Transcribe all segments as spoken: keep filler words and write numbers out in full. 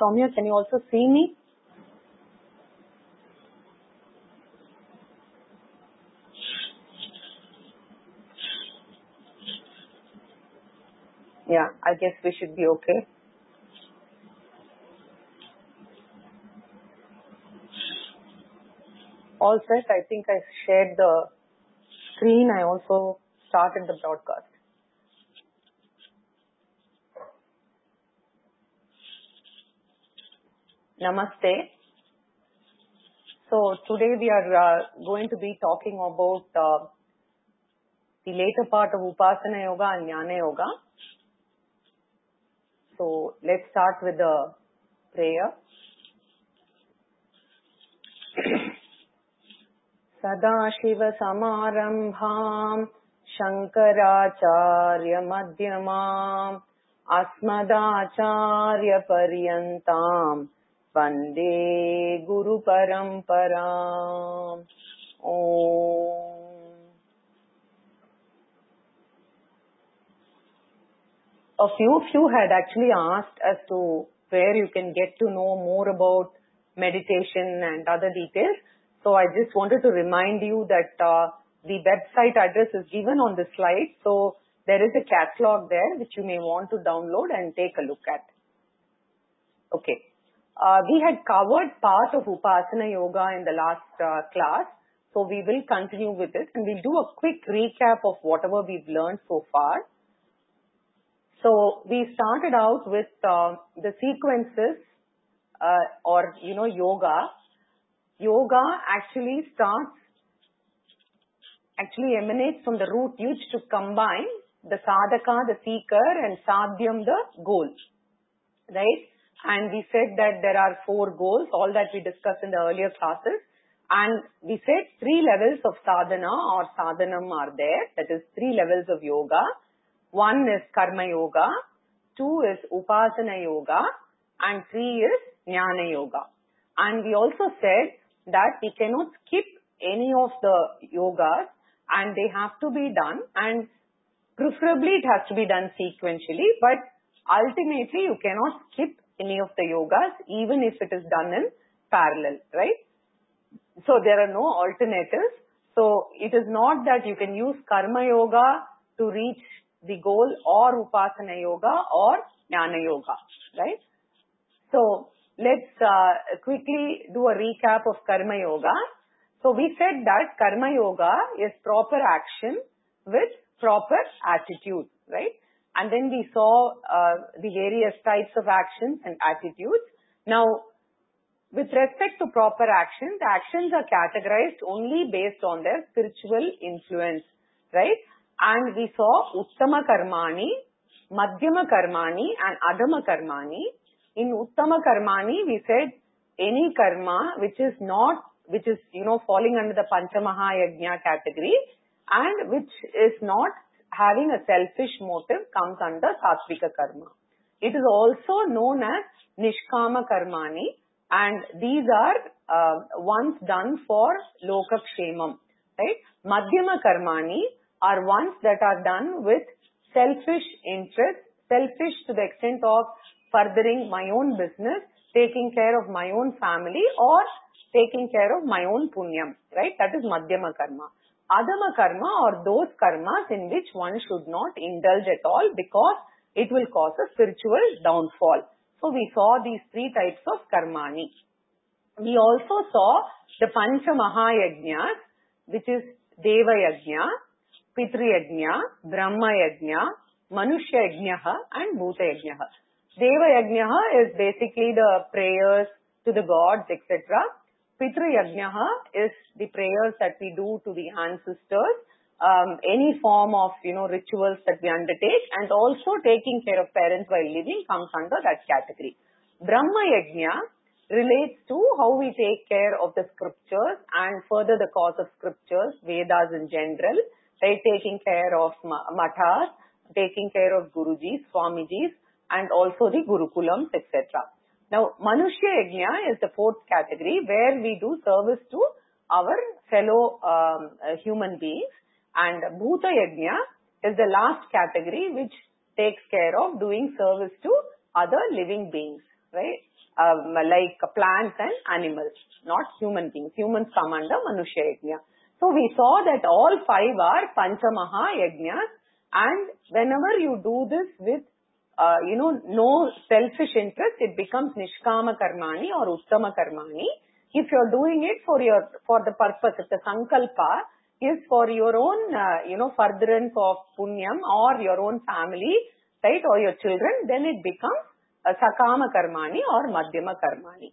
Soumya, can you also see me? Yeah, I guess we should be okay. All set. I think I shared the screen. I also started the broadcast. Namaste. So today we are uh, going to be talking about uh, the later part of Upasana Yoga and Jnana Yoga. So let's start with the prayer. Sadashiva Samarambham Shankaracharya Madhyamam Asmadacharya Paryantam Vande Guru Paramparam. Om. A few of you had actually asked as to where you can get to know more about meditation and other details. So I just wanted to remind you that uh, the website address is given on the slide. So there is a catalog there which you may want to download and take a look at. Okay. Uh, we had covered part of Upasana Yoga in the last uh, class. So we will continue with it and we'll do a quick recap of whatever we've learned so far. So we started out with uh, the sequences uh, or, you know, yoga. Yoga actually starts, actually emanates from the root yuj to combine the sadhaka, the seeker, and sadhyam, the goal. Right? And we said that there are four goals, all that we discussed in the earlier classes. And we said three levels of sadhana or sadhanam are there. That is three levels of yoga. One is Karma Yoga, two is Upasana Yoga, and three is Jnana Yoga. And we also said that we cannot skip any of the yogas and they have to be done, and preferably it has to be done sequentially, but ultimately you cannot skip any of the yogas even if it is done in parallel, right? So there are no alternatives. So it is not that you can use Karma Yoga to reach the goal or Upasana Yoga or Jnana Yoga, right? So let's uh, quickly do a recap of Karma Yoga. So we said that Karma Yoga is proper action with proper attitude, right? And then we saw uh, the various types of actions and attitudes. Now, with respect to proper action, the actions are categorized only based on their spiritual influence, right? And we saw Uttama Karmani, Madhyama Karmani and Adhama Karmani. In Uttama Karmani, we said any karma which is not, which is, you know, falling under the Panchamaha Yajna category and which is not having a selfish motive comes under Sattvika Karma. It is also known as Nishkama Karmani, and these are uh, ones done for Lokakshemam, right? Madhyama Karmani are ones that are done with selfish interest, selfish to the extent of furthering my own business, taking care of my own family or taking care of my own punyam, right? That is Madhyama Karma. Adhama Karma are those karmas in which one should not indulge at all because it will cause a spiritual downfall. So we saw these three types of karmani. We also saw the Pancha Mahayajnas, which is Deva Yajna, Pitri Yajna, Brahma Yajna, Manushya Yajna and Bhuta Yajna. Deva Yajna is basically the prayers to the gods, et cetera. Pitri Yajna is the prayers that we do to the ancestors, um, any form of, you know, rituals that we undertake, and also taking care of parents while living comes under that category. Brahma Yajna relates to how we take care of the scriptures and further the cause of scriptures, Vedas in general, right? Taking care of mathas, taking care of Gurujis, Swamijis, and also the Gurukulams, et cetera. Now, Manushya Yajna is the fourth category where we do service to our fellow um, uh, human beings, and Bhuta Yajna is the last category which takes care of doing service to other living beings. right? Um, like plants and animals, not human beings. Humans come under Manushya Yajna. So we saw that all five are Panchamaha Yajnas, and whenever you do this with, uh, you know, no selfish interest, it becomes Nishkama Karmani or Uttama Karmani. If you're doing it for your, for the purpose, if the Sankalpa is for your own, uh, you know, furtherance of Punyam or your own family, right, or your children, then it becomes a Sakama Karmani or Madhyama Karmani.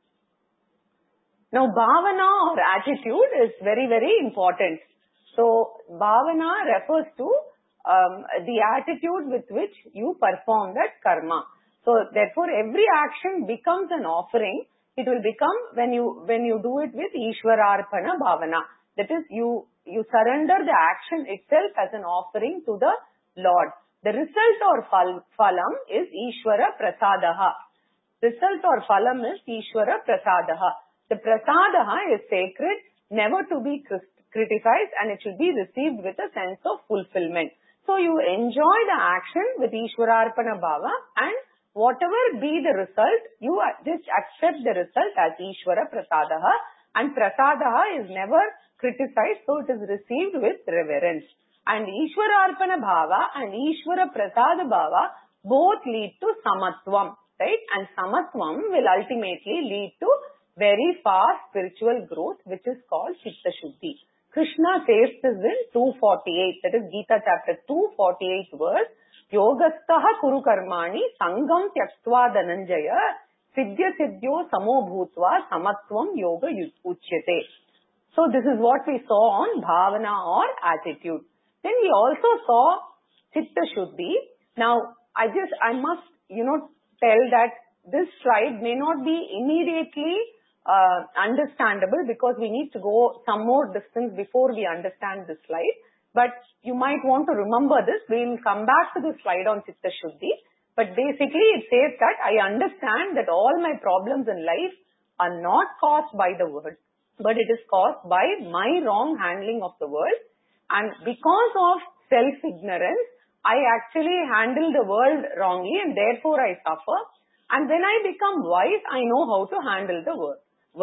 Now, bhavana or attitude is very, very important. So, bhavana refers to um, the attitude with which you perform that karma. So, therefore, every action becomes an offering. It will become when you when you do it with Ishwararpana bhavana. That is, you you surrender the action itself as an offering to the Lord. The result or phal, phalam is Ishwara Prasadaha. Result or phalam is Ishwara Prasadaha. The Prasadaha is sacred, never to be criticized, and it should be received with a sense of fulfillment. So you enjoy the action with Ishwararpana Bhava, and whatever be the result, you just accept the result as Ishwara Prasadaha, and Prasadaha is never criticized, so it is received with reverence. And Ishwararpana Bhava and Ishwara Prasada Bhava both lead to Samatvam, right? And Samatvam will ultimately lead to very fast spiritual growth, which is called Chitta Shuddhi. Krishna says this in two forty-eight, that is Gita chapter two forty-eight verse, Yogastaha kuru karmani sangam tyaktva dhananjaya siddhya siddhyo samo bhutva samatvam yoga uchyate. So this is what we saw on bhavana or attitude. Then we also saw Chitta Shuddhi. Now, I just, I must, you know, tell that this slide may not be immediately uh, understandable because we need to go some more distance before we understand this slide. But you might want to remember this. We will come back to the slide on Chitta Shuddhi. But basically it says that I understand that all my problems in life are not caused by the world, but it is caused by my wrong handling of the world. And because of self-ignorance, I actually handle the world wrongly and therefore I suffer. And when I become wise, I know how to handle the world.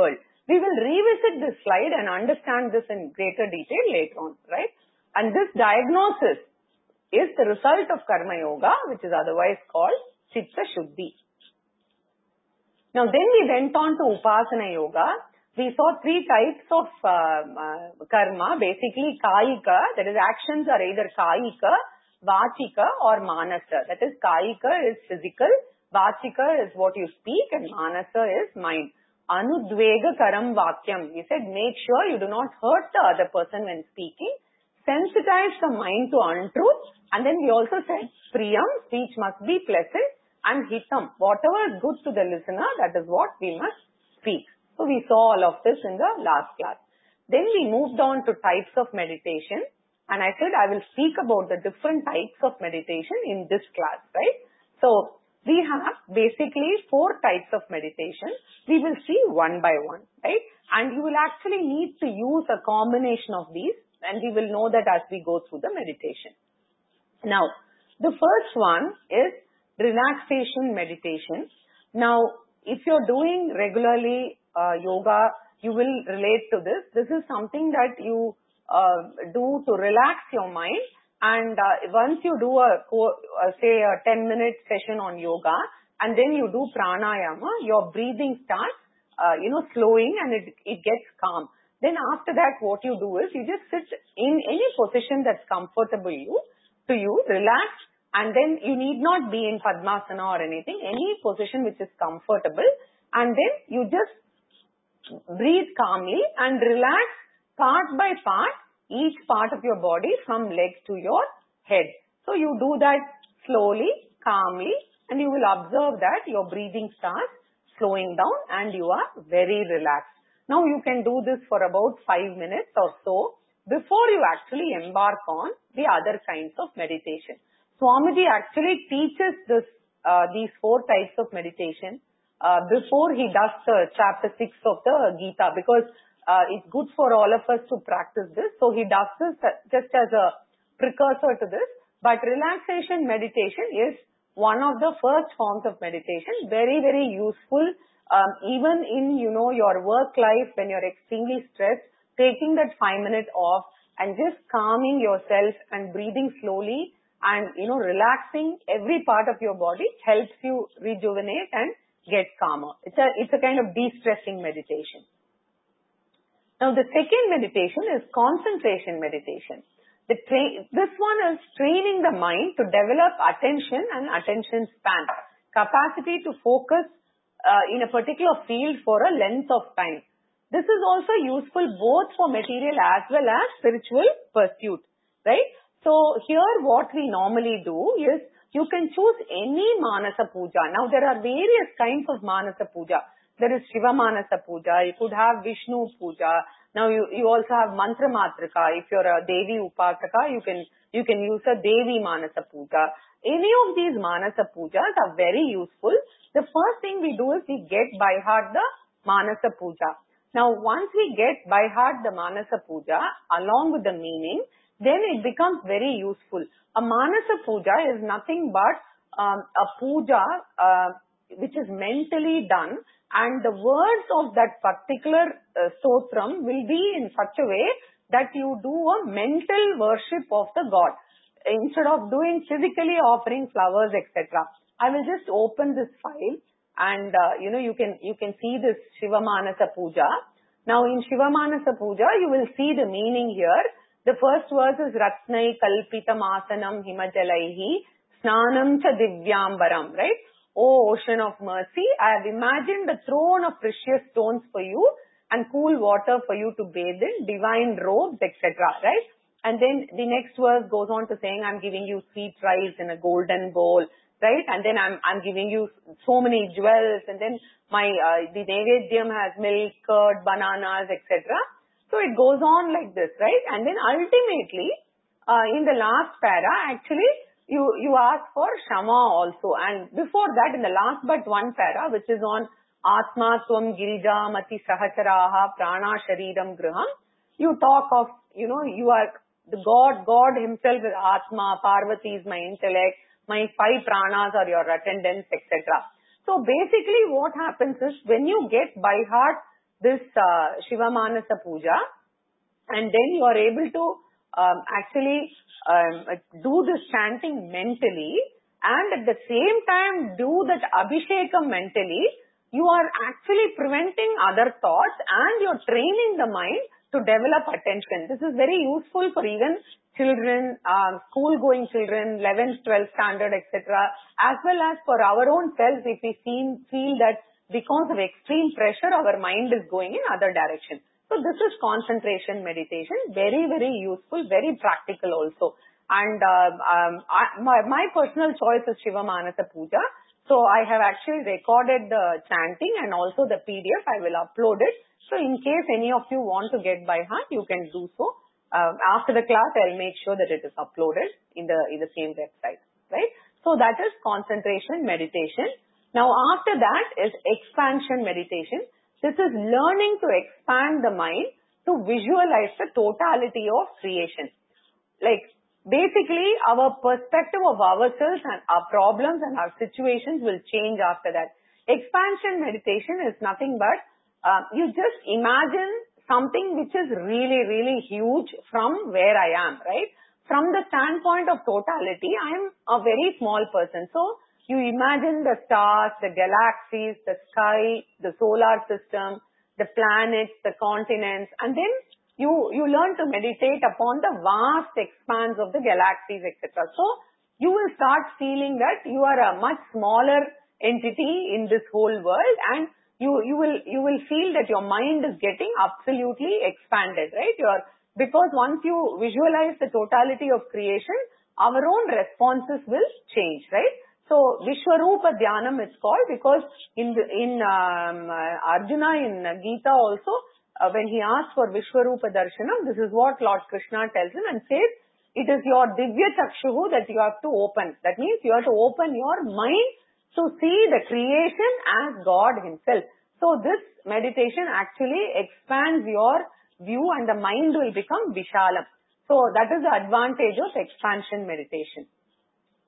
We will revisit this slide and understand this in greater detail later on, right? And this diagnosis is the result of Karma Yoga, which is otherwise called Chitta Shuddhi. Now then we went on to Upasana Yoga. We saw three types of uh, uh, karma, basically Kayika, that is actions are either Kayika, Vachika or Manasa. That is Kayika is physical, Vachika is what you speak, and Manasa is mind. Anudvega karam vakyam. We said make sure you do not hurt the other person when speaking. Sensitize the mind to untruth. And then we also said priyam, speech must be pleasant, and hitam, whatever is good to the listener, that is what we must speak. So we saw all of this in the last class. Then we moved on to types of meditation. And I said I will speak about the different types of meditation in this class, right? So we have basically four types of meditation. We will see one by one, right? And you will actually need to use a combination of these, and we will know that as we go through the meditation. Now, the first one is relaxation meditation. Now, if you're doing regularly uh, yoga, you will relate to this. This is something that you uh, do to relax your mind. And uh, once you do a, uh, say a ten minute session on yoga and then you do pranayama, your breathing starts, uh, you know, slowing and it, it gets calm. Then after that, what you do is you just sit in any position that's comfortable you, to you, relax, and then you need not be in Padmasana or anything, any position which is comfortable, and then you just breathe calmly and relax part by part, each part of your body from legs to your head. So you do that slowly, calmly, and you will observe that your breathing starts slowing down and you are very relaxed. Now you can do this for about five minutes or so before you actually embark on the other kinds of meditation. Swamiji actually teaches this, uh, these four types of meditation uh, before he does the chapter six of the Gita, because Uh, it's good for all of us to practice this. So he does this just as a precursor to this. But relaxation meditation is one of the first forms of meditation. Very, very useful. Um, even in, you know, your work life when you're extremely stressed, taking that five minutes off and just calming yourself and breathing slowly and, you know, relaxing every part of your body helps you rejuvenate and get calmer. It's a, it's a kind of de-stressing meditation. Now, the second meditation is concentration meditation. The tra- this one is training the mind to develop attention and attention span, capacity to focus uh, in a particular field for a length of time. This is also useful both for material as well as spiritual pursuit, right? So here what we normally do is you can choose any Manasa Puja. Now there are various kinds of Manasa Puja. There is Shiva Manasa Puja. You could have Vishnu Puja. Now you, you also have Mantra Matrika. If you're a Devi Upasaka, you can, you can use a Devi Manasa Puja. Any of these Manasa Pujas are very useful. The first thing we do is we get by heart the Manasa Puja. Now once we get by heart the Manasa Puja along with the meaning, then it becomes very useful. A Manasa Puja is nothing but um, a puja uh, which is mentally done, and the words of that particular uh, stotram will be in such a way that you do a mental worship of the god instead of doing physically offering flowers, et cetera. I will just open this file and uh, you know you can you can see this Shiva Manasa Puja. Now in Shiva Manasa Puja you will see the meaning here. The first verse is Ratnai Kalpitam Asanam Himajalaihi Snanam Cha Divyambaram, right? O ocean of mercy, I have imagined a throne of precious stones for you and cool water for you to bathe in, divine robes, et cetera, right? And then the next verse goes on to saying, I'm giving you sweet rice in a golden bowl, right? And then I'm, I'm giving you so many jewels, and then my, uh, the Nevedyam has milk, curd, bananas, et cetera. So it goes on like this, right? And then ultimately, uh, in the last para, actually, you, you ask for Shama also. And before that, in the last but one para, which is on Atma Svam Girija Mati Sahacharaha Prana Shariram Griham, you talk of, you know, you are the God, God himself is Atma, Parvati is my intellect, my five pranas are your attendants, et cetera. So basically what happens is when you get by heart this uh, Shiva Manasa Puja, and then you are able to um, actually um, do this chanting mentally, and at the same time do that Abhishekam mentally, you are actually preventing other thoughts and you're training the mind to develop attention. This is very useful for even children, uh, school-going children, eleventh, twelfth standard, et cetera, as well as for our own selves if we feel, feel that because of extreme pressure, our mind is going in other direction. So this is concentration meditation. Very, very useful, very practical also. And uh, um, I, my, my personal choice is Shiva Manasa Puja. So I have actually recorded the chanting and also the P D F. I will upload it. So in case any of you want to get by heart, you can do so. Uh, after the class, I'll make sure that it is uploaded in the, in the same website, right? So that is concentration meditation. Now after that is expansion meditation. This is learning to expand the mind to visualize the totality of creation. Like basically our perspective of ourselves and our problems and our situations will change after that. Expansion meditation is nothing but uh, you just imagine something which is really, really huge from where I am, right? From the standpoint of totality, I am a very small person. So you imagine the stars, the galaxies, the sky, the solar system, the planets, the continents, and then you, you learn to meditate upon the vast expanse of the galaxies, et cetera. So you will start feeling that you are a much smaller entity in this whole world, and you, you will, you will feel that your mind is getting absolutely expanded, right? Your, because once you visualize the totality of creation, our own responses will change, right? So Vishwarupa Dhyanam it's called because in the, in um, uh, Arjuna in Gita also uh, when he asks for Vishwarupa Darshanam, this is what Lord Krishna tells him and says it is your Divya Chakshuhu that you have to open. That means you have to open your mind to see the creation as God himself. So this meditation actually expands your view and the mind will become Vishalam. So that is the advantage of expansion meditation.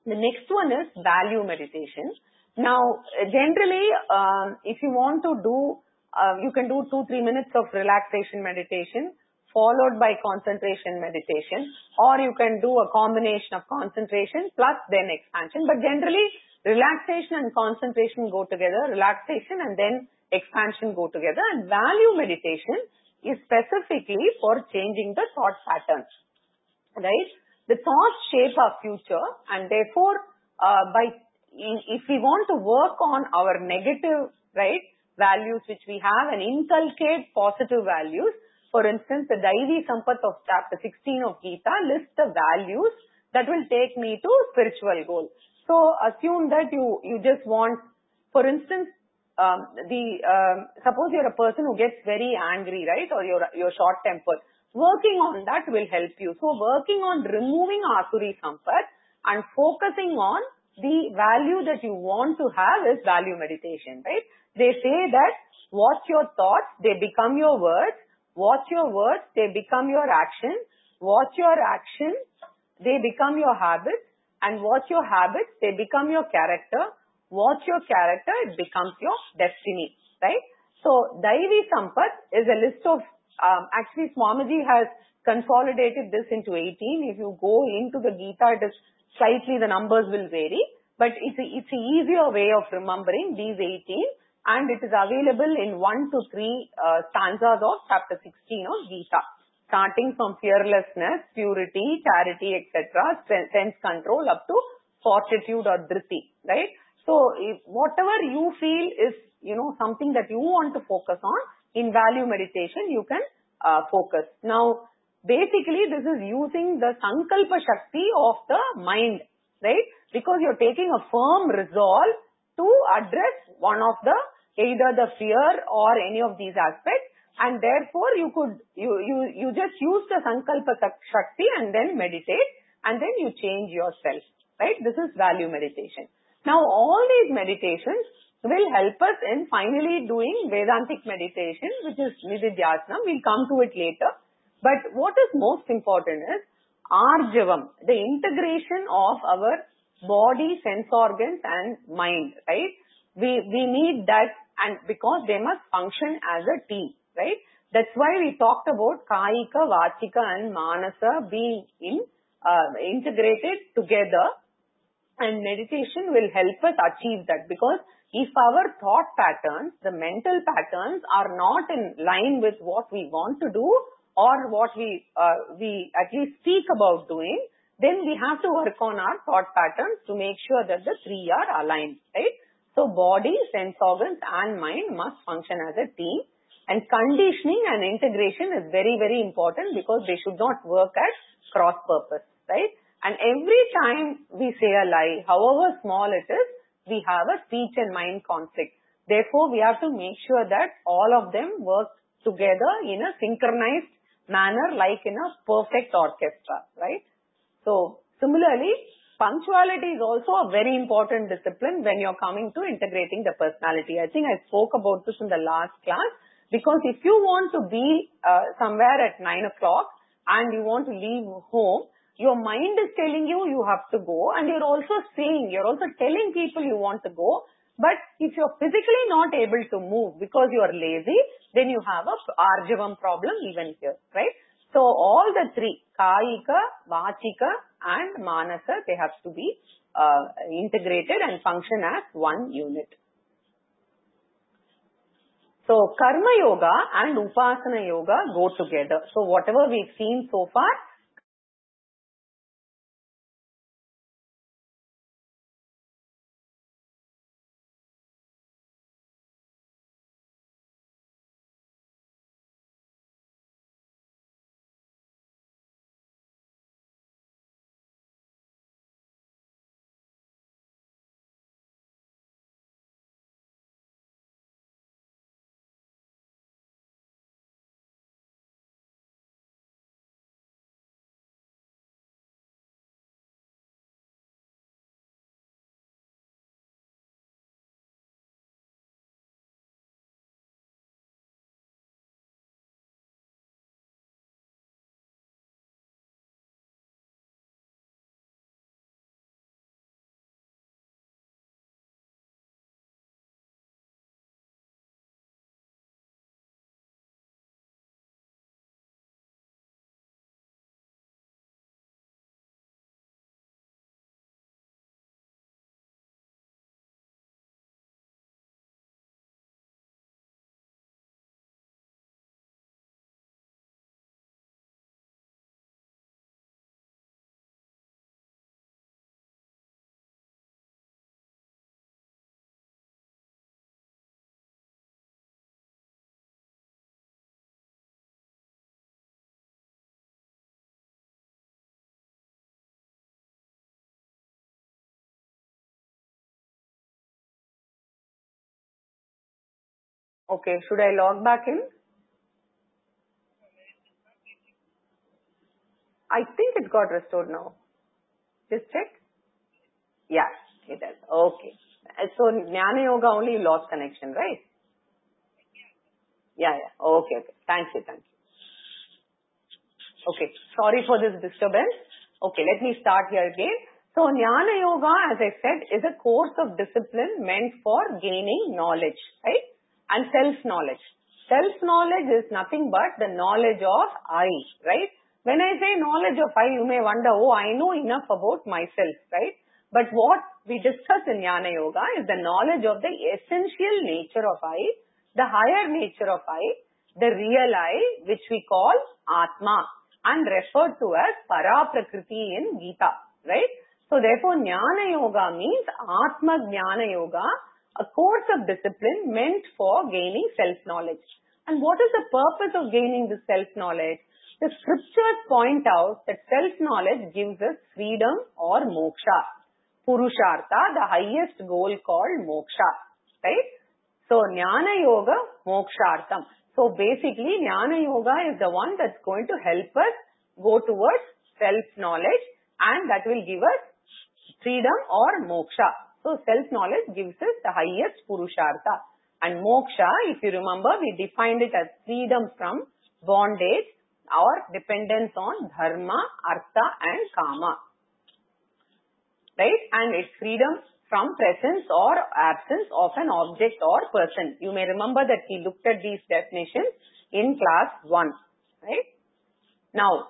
The next one is value meditation. Now, generally, um, if you want to do, uh, you can do two, three minutes of relaxation meditation followed by concentration meditation, or you can do a combination of concentration plus then expansion. But generally, relaxation and concentration go together, relaxation and then expansion go together, and value meditation is specifically for changing the thought patterns, right? The thoughts shape our future, and therefore, uh, by if we want to work on our negative, right, values which we have and inculcate positive values, for instance, the Daivi Sampat of chapter sixteen of Gita lists the values that will take me to spiritual goal. So assume that you, you just want, for instance, um, the, um, suppose you're a person who gets very angry, right, or you're, you're short-tempered. Working on that will help you. So working on removing Asuri Sampat and focusing on the value that you want to have is value meditation, right? They say that watch your thoughts, they become your words. Watch your words, they become your action. Watch your action, they become your habits. And watch your habits, they become your character. Watch your character, it becomes your destiny, right? So Daivi Sampat is a list of Um, actually, Swamiji has consolidated this into eighteen. If you go into the Gita, it is slightly, the numbers will vary, but it's a, it's a easier way of remembering these eighteen, and it is available in one to three uh, stanzas of chapter sixteen of Gita, starting from fearlessness, purity, charity, et cetera, sense control up to fortitude or dhriti, right? So, if whatever you feel is, you know, something that you want to focus on, in value meditation, you can uh, focus. Now, basically, this is using the Sankalpa Shakti of the mind, right? Because you're taking a firm resolve to address one of the, either the fear or any of these aspects, and therefore you could, you, you, you just use the Sankalpa Shakti and then meditate, and then you change yourself, right? This is value meditation. Now, all these meditations will help us in finally doing Vedantic meditation, which is Nididhyasana. We'll come to it later. But what is most important is Arjavam, the integration of our body, sense organs and mind, right? We, we need that, and because they must function as a team, right? That's why we talked about Kayika, Vachika and Manasa being in, uh, integrated together, and meditation will help us achieve that, because if our thought patterns, the mental patterns are not in line with what we want to do or what we, uh, we at least speak about doing, then we have to work on our thought patterns to make sure that the three are aligned, right? So body, sense organs and mind must function as a team, and conditioning and integration is very, very important, because they should not work at cross purpose, right? And every time we say a lie, however small it is, we have a speech and mind conflict. Therefore, we have to make sure that all of them work together in a synchronized manner, like in a perfect orchestra, right? So, similarly, punctuality is also a very important discipline when you're coming to integrating the personality. I think I spoke about this in the last class, because if you want to be uh, somewhere at nine o'clock and you want to leave home, your mind is telling you you have to go, and you're also saying, you're also telling people you want to go. But if you're physically not able to move because you are lazy, then you have a Arjavam problem even here, right? So all the three, Kayika, Vachika and Manasa, they have to be uh, integrated and function as one unit. So Karma Yoga and Upasana Yoga go together. So whatever we've seen so far, Okay, should I log back in? I think it got restored now. Just check. Yeah, it does. Okay. So Jnana Yoga only lost connection, right? Yeah, yeah. Okay, okay. Thank you, thank you. Okay, sorry for this disturbance. Okay, let me start here again. So Jnana Yoga, as I said, is a course of discipline meant for gaining knowledge, right? And self-knowledge. Self-knowledge is nothing but the knowledge of I, right? When I say knowledge of I, you may wonder, oh, I know enough about myself, right? But what we discuss in Jnana Yoga is the knowledge of the essential nature of I, the higher nature of I, the real I, which we call Atma, and referred to as Para Prakriti in Gita, right? So therefore, Jnana Yoga means Atma Jnana Yoga, a course of discipline meant for gaining self-knowledge. And what is the purpose of gaining this self-knowledge? The scriptures point out that self-knowledge gives us freedom or moksha. Purushartha, the highest goal called moksha, right? So Jnana Yoga, mokshartham. So basically, Jnana Yoga is the one that's going to help us go towards self-knowledge, and that will give us freedom or moksha. So self-knowledge gives us the highest Purushartha. And moksha, if you remember, we defined it as freedom from bondage or dependence on dharma, artha and kama. Right? And it's freedom from presence or absence of an object or person. You may remember that we looked at these definitions in class one. Right? Now,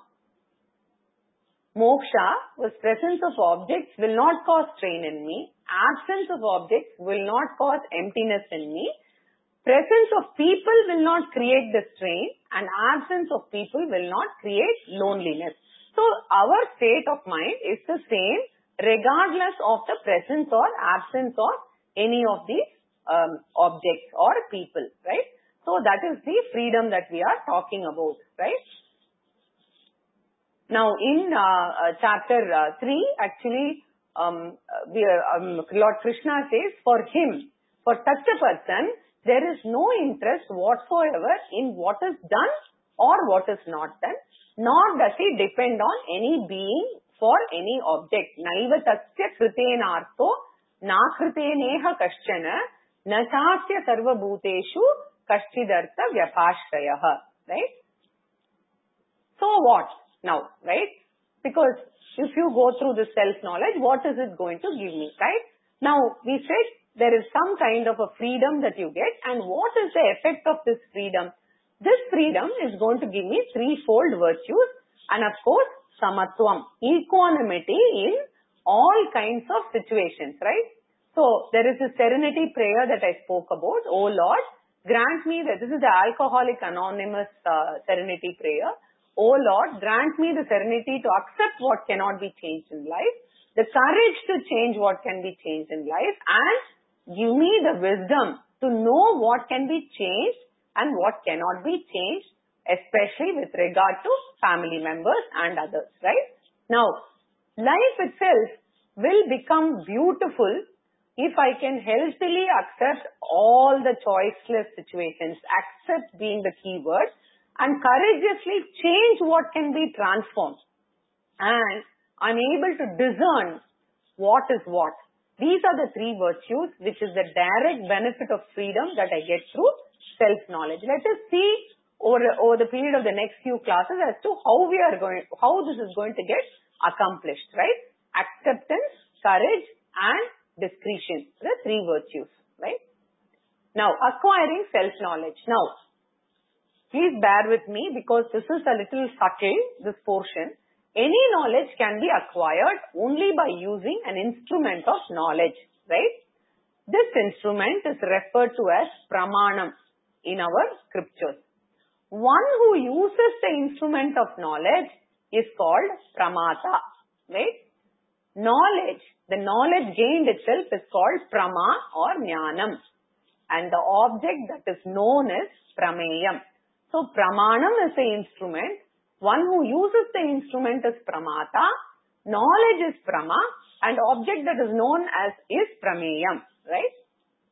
moksha was presence of objects will not cause strain in me. Absence of objects will not cause emptiness in me. Presence of people will not create the strain, and absence of people will not create loneliness. So our state of mind is the same regardless of the presence or absence of any of these um, objects or people, right? So that is the freedom that we are talking about, right? Now in uh, uh, chapter uh, three, actually, um, we, um, Lord Krishna says, for him, for such a person, there is no interest whatsoever in what is done or what is not done, nor does he depend on any being for any object. Naiva tasya kritena artho na kriteneha kaschana na chasya sarva bhuteshu kaschidartha vyapashrayaha. Right? So what now? Right? Because if you go through this self-knowledge, what is it going to give me? Right? Now, we said there is some kind of a freedom that you get, and what is the effect of this freedom? This freedom is going to give me threefold virtues, and of course, samatvam, equanimity in all kinds of situations, right? So, there is a serenity prayer that I spoke about. Oh Lord, grant me that, this is the Alcoholic Anonymous uh, serenity prayer. Oh Lord, grant me the serenity to accept what cannot be changed in life, the courage to change what can be changed in life, and give me the wisdom to know what can be changed and what cannot be changed, especially with regard to family members and others, right? Now, life itself will become beautiful if I can healthily accept all the choiceless situations, accept being the key word, and courageously change what can be transformed. And I'm able to discern what is what. These are the three virtues, which is the direct benefit of freedom that I get through self-knowledge. Let us see over, over the period of the next few classes as to how we are going, how this is going to get accomplished, right? Acceptance, courage, and discretion, the three virtues, right? Now, acquiring self-knowledge. Now, please bear with me because this is a little subtle, this portion. Any knowledge can be acquired only by using an instrument of knowledge, right? This instrument is referred to as pramanam in our scriptures. One who uses the instrument of knowledge is called pramata, right? Knowledge, the knowledge gained itself is called prama or jnanam, and the object that is known is prameyam. So pramanam is the instrument. One who uses the instrument is pramata, knowledge is prama, and object that is known as is prameyam, right?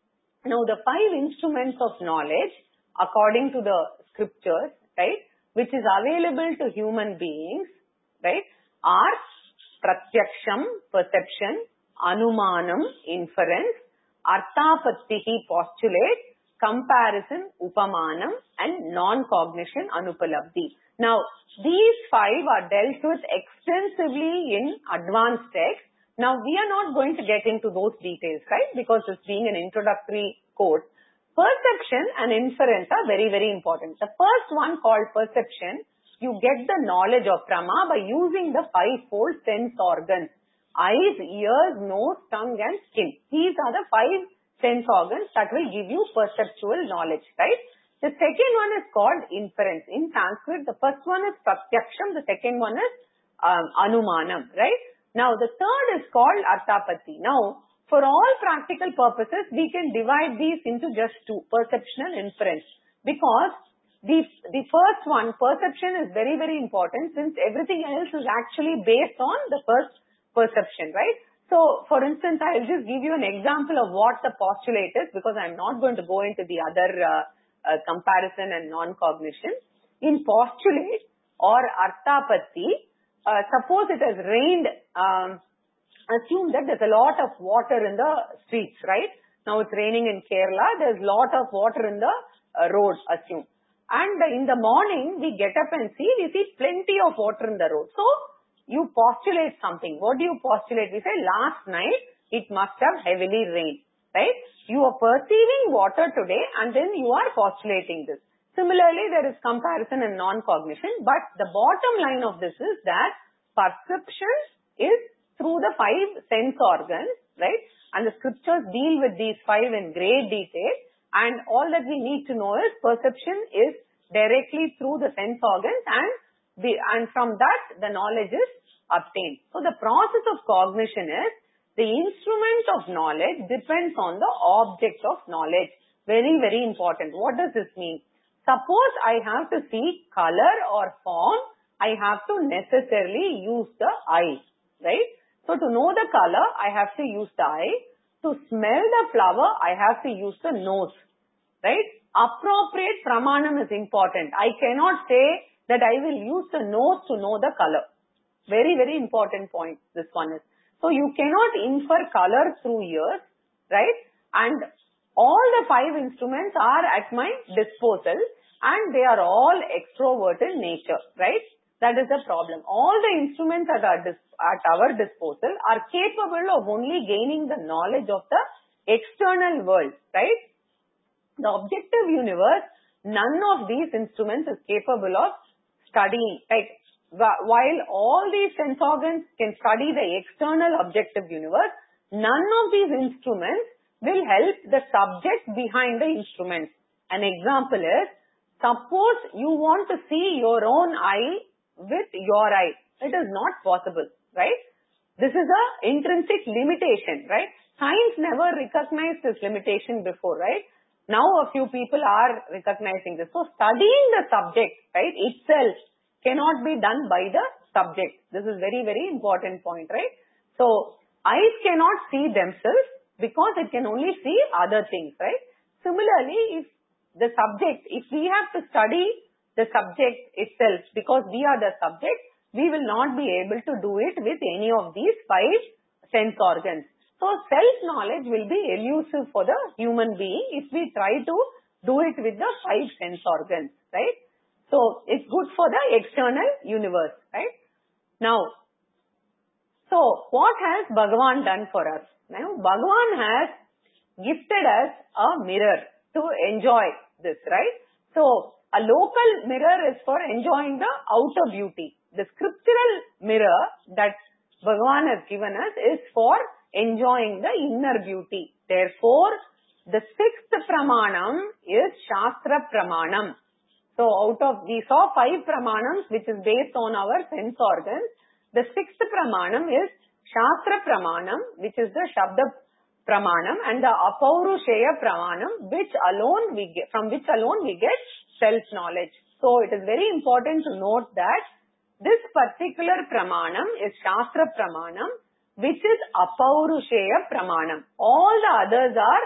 Now, the five instruments of knowledge, according to the scriptures, right, which is available to human beings, right, are pratyaksham, perception, anumanam, inference, arthapattihi, postulate, comparison, upamanam, and non-cognition, anupalabdhi. Now, these five are dealt with extensively in advanced texts. Now, we are not going to get into those details, right? Because this being an introductory course, perception and inference are very, very important. The first one called perception, you get the knowledge of Prama by using the five-fold sense organs. Eyes, ears, nose, tongue and skin. These are the five sense organs that will give you perceptual knowledge, right? The second one is called inference. In Sanskrit, the first one is pratyaksham, the second one is um, anumanam, right? Now, the third is called arthapatti. Now, for all practical purposes, we can divide these into just two, perception and inference. Because the, the first one, perception, is very, very important since everything else is actually based on the first perception, right? So, for instance, I'll just give you an example of what the postulate is because I'm not going to go into the other uh, uh, comparison and non-cognition. In postulate or arthapatti, Uh, suppose it has rained, um, assume that there's a lot of water in the streets, right? Now it's raining in Kerala, there's a lot of water in the uh, road, assume. And uh, in the morning, we get up and see, we see plenty of water in the road. So, you postulate something. What do you postulate? We say, last night, it must have heavily rained, right? You are perceiving water today and then you are postulating this. Similarly, there is comparison and non-cognition, but the bottom line of this is that perception is through the five sense organs, right? And the scriptures deal with these five in great detail, and all that we need to know is perception is directly through the sense organs, and the, and from that the knowledge is obtained. So the process of cognition is the instrument of knowledge depends on the object of knowledge. Very, very important. What does this mean? Suppose I have to see color or form, I have to necessarily use the eye, right? So to know the color, I have to use the eye. To smell the flower, I have to use the nose, right? Appropriate pramanam is important. I cannot say that I will use the nose to know the color. Very, very important point, this one is. So you cannot infer color through ears, right? And all the five instruments are at my disposal and they are all extrovert in nature, right? That is the problem. All the instruments at our, at our disposal are capable of only gaining the knowledge of the external world, right? The objective universe, none of these instruments is capable of studying. Like, while all these sense organs can study the external objective universe, none of these instruments will help the subject behind the instruments. An example is, suppose you want to see your own eye with your eye. It is not possible, right? This is a intrinsic limitation, right? Science never recognized this limitation before, right? Now a few people are recognizing this. So studying the subject, right, itself cannot be done by the subject. This is very, very important point, right? So eyes cannot see themselves, because it can only see other things, right? Similarly, if the subject, if we have to study the subject itself, because we are the subject, we will not be able to do it with any of these five sense organs. So, self-knowledge will be elusive for the human being if we try to do it with the five sense organs, right? So, it's good for the external universe, right? Now, so what has Bhagavan done for us? Now, Bhagavan has gifted us a mirror to enjoy this, right? So, a local mirror is for enjoying the outer beauty. The scriptural mirror that Bhagavan has given us is for enjoying the inner beauty. Therefore, the sixth pramanam is Shastra pramanam. So, out of, we saw five pramanams which is based on our sense organs. The sixth pramanam is Shastra pramanam, which is the Shabda pramanam, and the Apaurusheya pramanam, which alone we get, from which alone we get self-knowledge. So, it is very important to note that this particular pramanam is Shastra pramanam, which is Apaurusheya pramanam. All the others are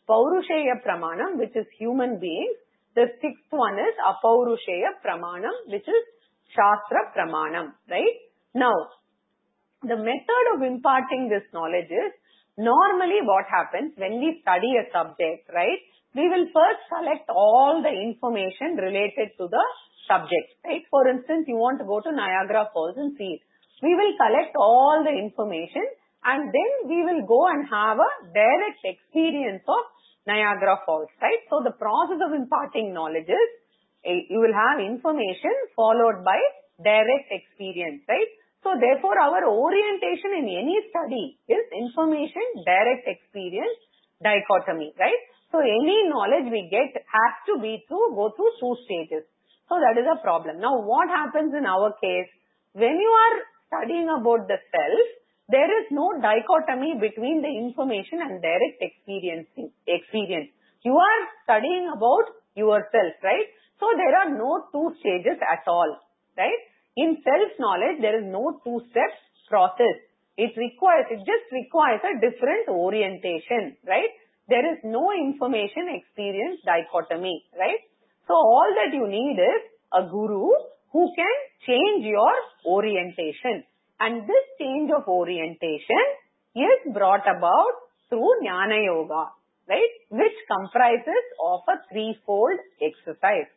Paurusheya Pramanam, which is human beings. The sixth one is Apaurusheya Pramanam, which is Shastra Pramanam, right? Now, the method of imparting this knowledge is, normally what happens when we study a subject, right? We will first collect all the information related to the subject, right? For instance, you want to go to Niagara Falls and see it. We will collect all the information and then we will go and have a direct experience of Niagara Falls, right? So the process of imparting knowledge is, you will have information followed by direct experience, right? So therefore our orientation in any study is information, direct experience, dichotomy, right? So any knowledge we get has to be through, go through two stages. So that is a problem. Now what happens in our case, when you are studying about the self, there is no dichotomy between the information and direct experiencing, experience. You are studying about yourself, right? So there are no two stages at all, right? In self-knowledge, there is no two-step process. It requires, it just requires a different orientation, right? There is no information experience dichotomy, right? So all that you need is a guru who can change your orientation. And this change of orientation is brought about through Jnana Yoga, right? Which comprises of a threefold exercise,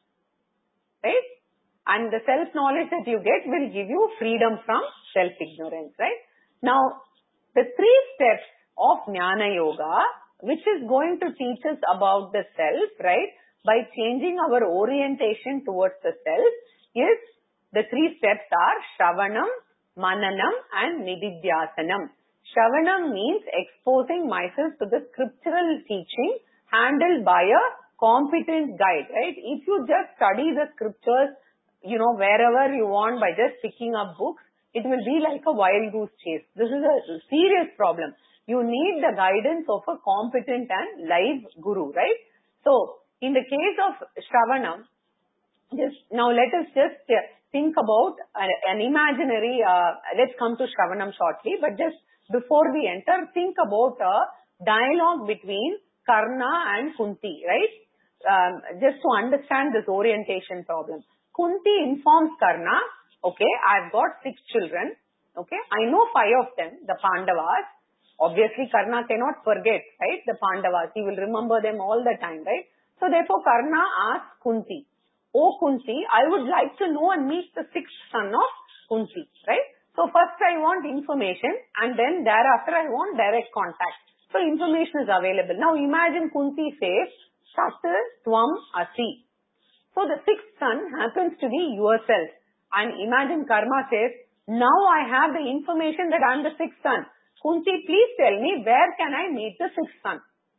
right? And the self-knowledge that you get will give you freedom from self-ignorance, right? Now, the three steps of Jnana Yoga, which is going to teach us about the self, right? By changing our orientation towards the self, is the three steps are Shravanam, Mananam and Nididhyasanam. Shravanam means exposing myself to the scriptural teaching handled by a competent guide, right? If you just study the scriptures, you know, wherever you want by just picking up books, it will be like a wild goose chase. This is a serious problem. You need the guidance of a competent and live guru, right? So, in the case of Shravanam, just now let us just think about an imaginary, uh, let's come to Shravanam shortly, but just before we enter, think about a dialogue between Karna and Kunti, right? Um, just to understand this orientation problem. Kunti informs Karna, okay, I've got six children, okay, I know five of them, the Pandavas. Obviously, Karna cannot forget, right, the Pandavas. He will remember them all the time, right? So therefore, Karna asks Kunti, Oh Kunti, I would like to know and meet the sixth son of Kunti, right? So first I want information and then thereafter I want direct contact. So information is available. Now imagine Kunti says, Sat Tvam Asi. So the sixth son happens to be yourself. And imagine Karma says, now I have the information that I am the sixth son. Kunti, please tell me where can I meet the sixth son?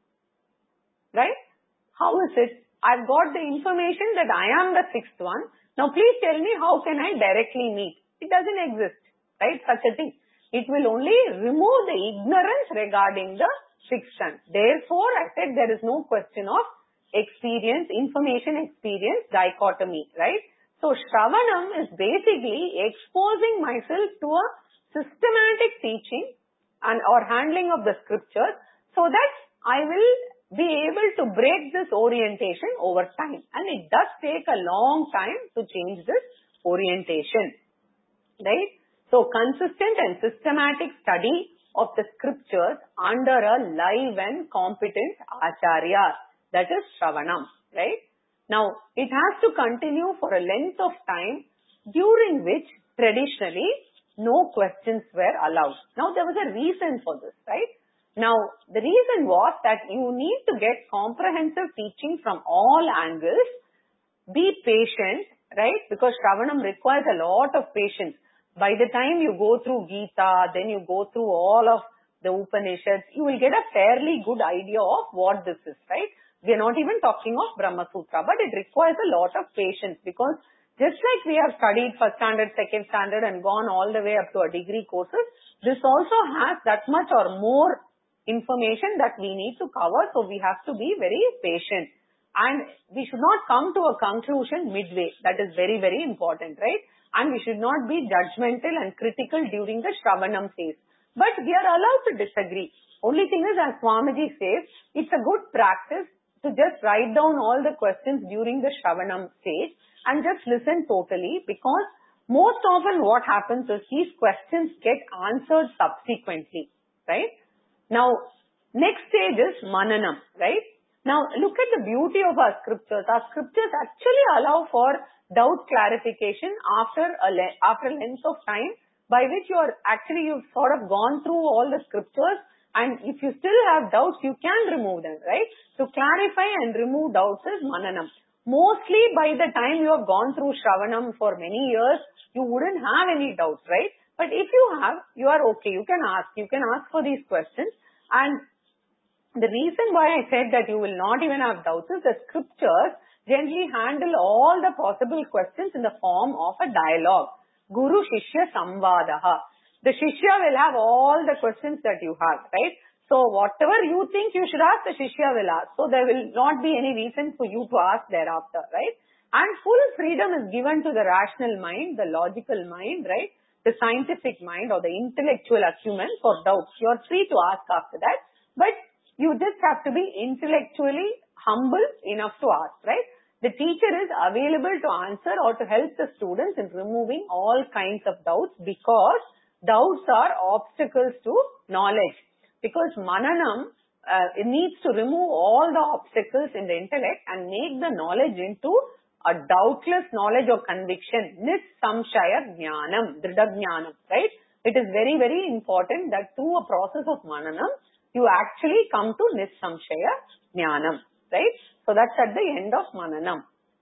Right? How is it? I've got the information that I am the sixth one. Now please tell me how can I directly meet? It doesn't exist, right? Such a thing. It will only remove the ignorance regarding the sixth son. Therefore, I said there is no question of experience, information experience dichotomy, right? So Shravanam is basically exposing myself to a systematic teaching and or handling of the scriptures so that I will be able to break this orientation over time. And it does take a long time to change this orientation, right? So consistent and systematic study of the scriptures under a live and competent acharya, that is Shravanam, right? Now, it has to continue for a length of time during which traditionally no questions were allowed. Now, there was a reason for this, right? Now, the reason was that you need to get comprehensive teaching from all angles. Be patient, right? Because Shravanam requires a lot of patience. By the time you go through Gita, then you go through all of the Upanishads, you will get a fairly good idea of what this is, right? We are not even talking of Brahma Sutra, but it requires a lot of patience because just like we have studied first standard, second standard and gone all the way up to our degree courses, this also has that much or more information that we need to cover. So we have to be very patient and we should not come to a conclusion midway. That is very, very important, right? And we should not be judgmental and critical during the Shravanam phase. But we are allowed to disagree. Only thing is, as Swamiji says, it's a good practice to just write down all the questions during the Shravanam stage and just listen totally, because most often what happens is these questions get answered subsequently, right? Now, next stage is Mananam, right? Now, look at the beauty of our scriptures. Our scriptures actually allow for doubt clarification after a, le- after a length of time, by which you are actually, you've sort of gone through all the scriptures, and if you still have doubts, you can remove them, right? To clarify and remove doubts is Mananam. Mostly by the time you have gone through Shravanam for many years, you wouldn't have any doubts, right? But if you have, you are okay. You can ask. You can ask for these questions. And the reason why I said that you will not even have doubts is the scriptures generally handle all the possible questions in the form of a dialogue. Guru Shishya Samvadaha. The Shishya will have all the questions that you have, right? So whatever you think you should ask, the Shishya will ask. So there will not be any reason for you to ask thereafter, right? And full freedom is given to the rational mind, the logical mind, right? The scientific mind or the intellectual acumen for doubts. You are free to ask after that. But you just have to be intellectually humble enough to ask, right? The teacher is available to answer or to help the students in removing all kinds of doubts, because doubts are obstacles to knowledge. Because Mananam, uh, it needs to remove all the obstacles in the intellect and make the knowledge into a doubtless knowledge or conviction. Nissamshaya Jnanam, Drida Jnanam, right? It is very, very important that through a process of Mananam, you actually come to Nissamshaya Jnanam, right? So that's at the end of Mananam.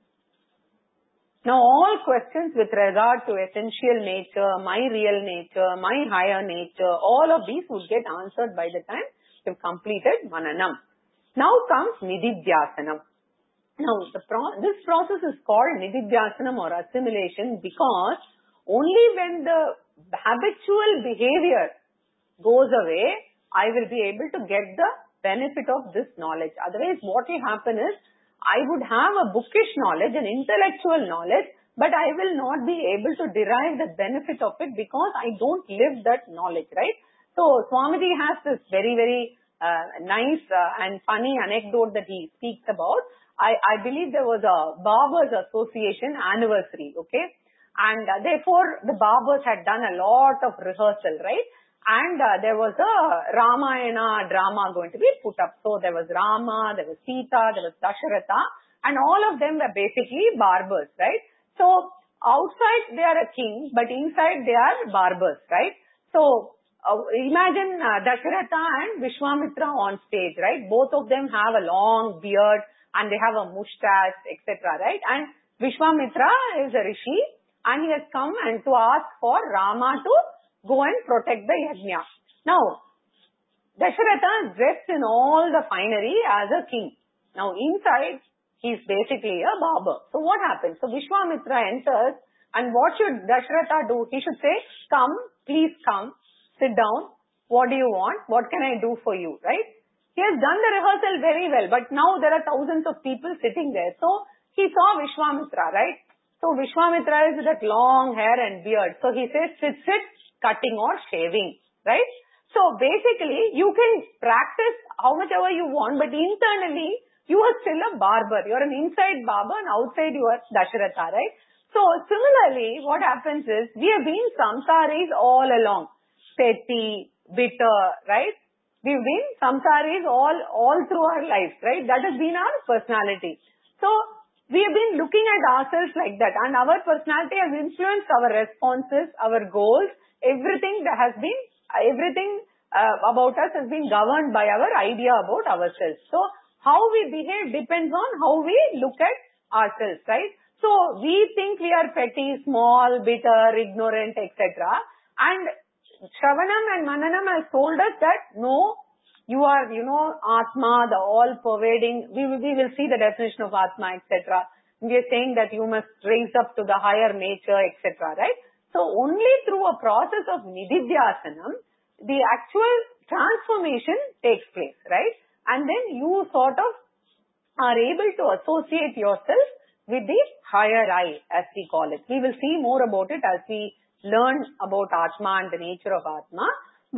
Now all questions with regard to essential nature, my real nature, my higher nature, all of these would get answered by the time you've completed Mananam. Now comes Nididhyasanam. Now the pro- this process is called Nididhyasanam or assimilation, because only when the habitual behavior goes away, I will be able to get the benefit of this knowledge. Otherwise, what will happen is, I would have a bookish knowledge, an intellectual knowledge, but I will not be able to derive the benefit of it because I don't live that knowledge, right? So, Swamiji has this very, very uh, nice uh, and funny anecdote that he speaks about. I, I believe there was a Barbers Association anniversary, okay? And uh, therefore, the Barbers had done a lot of rehearsal, right? And uh, there was a Ramayana drama going to be put up. So there was Rama, there was Sita, there was Dasharatha, and all of them were basically barbers, right? So outside they are a king, but inside they are barbers, right? So uh, imagine uh, Dasharatha and Vishwamitra on stage, right? Both of them have a long beard and they have a mustache, et cetera, right? And Vishwamitra is a rishi, and he has come and to ask for Rama to go and protect the yajna. Now, Dasharatha is dressed in all the finery as a king. Now, inside, he is basically a barber. So, what happens? So, Vishwamitra enters, and what should Dasharatha do? He should say, come, please come, sit down. What do you want? What can I do for you? Right? He has done the rehearsal very well, but now there are thousands of people sitting there. So, he saw Vishwamitra, right? So, Vishwamitra is with that long hair and beard. So, he says, sit, sit, cutting or shaving, right? So basically, you can practice how much ever you want, but internally, you are still a barber. You are an inside barber and outside you are Dasharatha, right? So similarly, what happens is, we have been samsaris all along. Petty, bitter, right? We've been samsaris all, all through our lives, right? That has been our personality. So, we have been looking at ourselves like that, and our personality has influenced our responses, our goals. Everything that has been, everything uh, about us has been governed by our idea about ourselves. So, how we behave depends on how we look at ourselves, right? So, we think we are petty, small, bitter, ignorant, et cetera. And Shravanam and Mananam has told us that, no, you are, you know, Atma, the all-pervading, we, we will see the definition of Atma, et cetera. We are saying that you must raise up to the higher nature, et cetera, right? So, only through a process of Nididhyasanam, the actual transformation takes place, right? And then you sort of are able to associate yourself with the higher I, as we call it. We will see more about it as we learn about Atma and the nature of Atma. But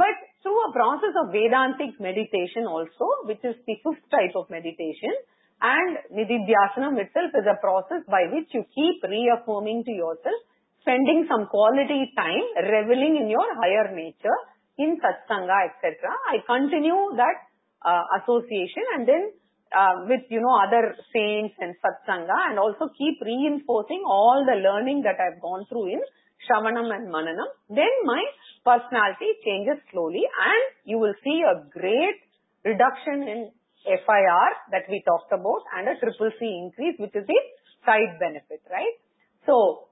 through a process of Vedantic meditation also, which is the fifth type of meditation. And Nididhyasanam itself is a process by which you keep reaffirming to yourself, spending some quality time, reveling in your higher nature, in satsanga, et cetera. I continue that uh, association and then uh, with, you know, other saints and satsanga, and also keep reinforcing all the learning that I've gone through in Shravanam and Mananam. Then my personality changes slowly and you will see a great reduction in F I R that we talked about and a triple C increase, which is the side benefit, right? So,